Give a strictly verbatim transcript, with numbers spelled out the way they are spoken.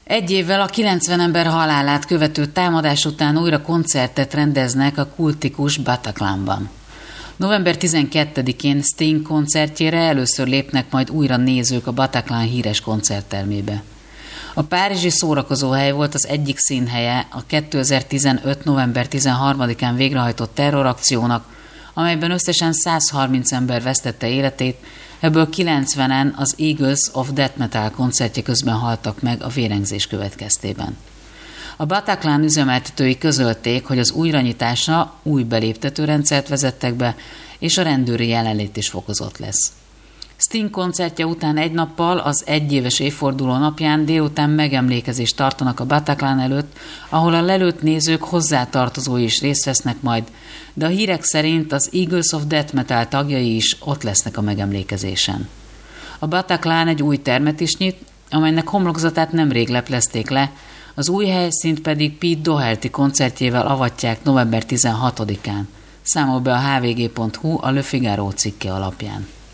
Egy évvel a kilencven ember halálát követő támadás után újra koncertet rendeznek a kultikus Bataclanban. november tizenkettedikén Sting koncertjére először lépnek majd újra nézők a Bataclan híres koncerttermébe. A párizsi szórakozóhely volt az egyik színhelye a kétezer-tizenöt. november tizenharmadikán végrehajtott terrorakciónak, amelyben összesen száz harminc ember vesztette életét, ebből kilencvenen az Eagles of Death Metal koncertje közben haltak meg a vérengzés következtében. A Bataclan üzemeltetői közölték, hogy az újranyitásra új beléptetőrendszert vezettek be, és a rendőri jelenlét is fokozott lesz. Sting koncertje után egy nappal, az egyéves évforduló napján délután megemlékezést tartanak a Bataclan előtt, ahol a lelőtt nézők hozzátartozói is részt vesznek majd, de a hírek szerint az Eagles of Death Metal tagjai is ott lesznek a megemlékezésen. A Bataclan egy új termet is nyit, amelynek homlokzatát nemrég leplezték le, az új helyszínt pedig Pete Doherty koncertjével avatják november tizenhatodikán. Számol be a hvg pont hu a Le Figaro cikke alapján.